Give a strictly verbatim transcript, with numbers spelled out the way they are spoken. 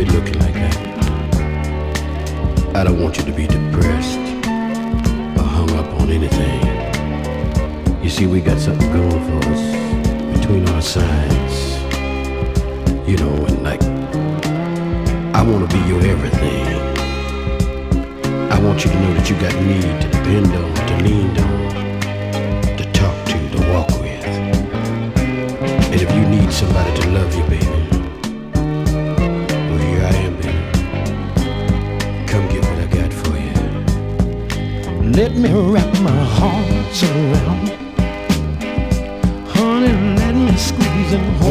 you're looking like that, I don't want you to be depressed or hung up on anything. You see, we got something going for us between our sides. You know, and like, I want to be your everything. I want you to know that you got me to depend on, to lean on, to talk to, to walk with. And if you need somebody to love you, baby, well, here I am, baby. Come get what I got for you. Let me wrap my arms around, honey, let me squeeze and hold